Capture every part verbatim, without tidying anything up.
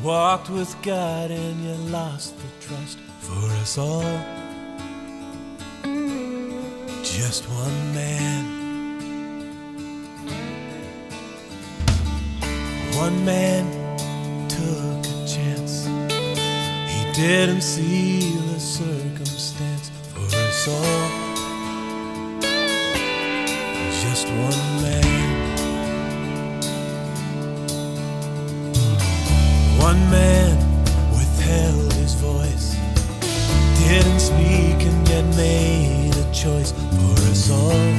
walked with God and you lost the trust for us all. Just one man. One man took a chance. He didn't see the circumstance for us all. Just one man. One man withheld his voice, didn't speak and yet made a choice for us all.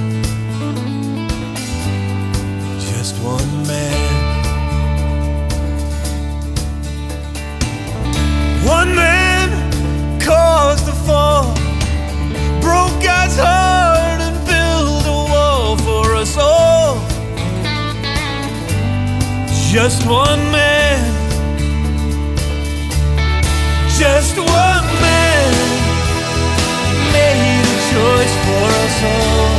Just one man. One man caused the fall, broke God's heart and built a wall for us all. Just one man. Just one man made a choice for us all.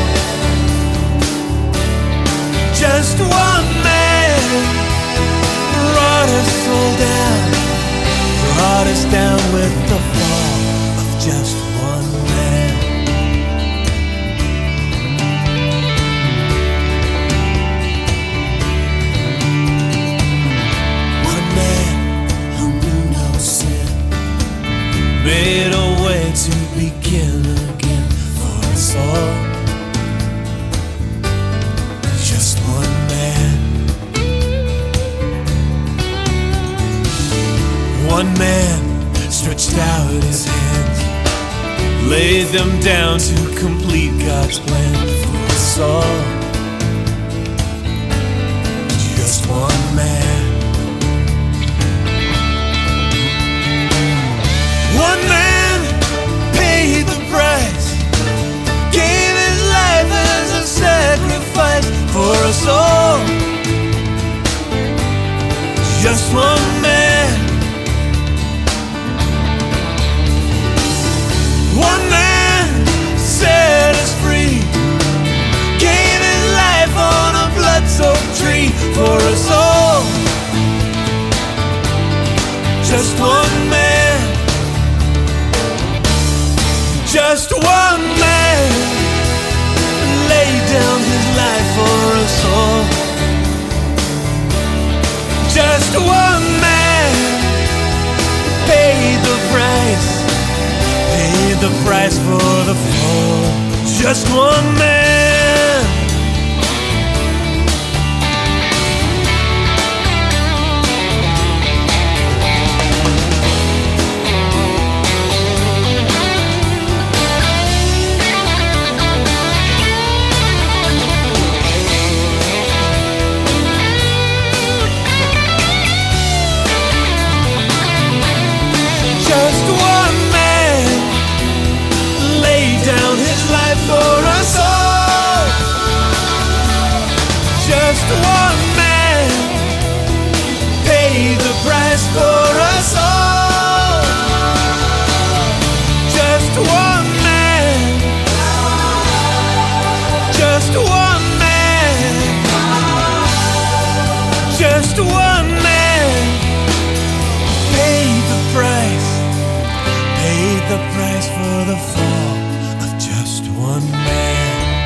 Just one man brought us all down, brought us down with the fall of just one man. One man who knew no sin made a way to begin again for us all. Just one man. One man stretched out his hands, laid them down to complete God's plan for us all. Just one man. One man paid the price, gave his life as a sacrifice for us all. Just one man. One man set us free, gave his life on a blood-soaked tree for us all. Just one man. Just one man laid down his life for us all. Just one man paid the price, paid the price for the fall. Just one man. Just one man laid down his life for us all. Just one man paid the price for us all. Just one man. Just one man. Just one man paid the price. Paid the price for the fall of just one man.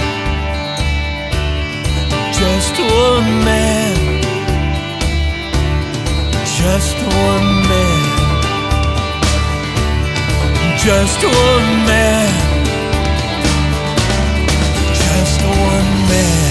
Just one man. Just one man. Just one man. Just one man.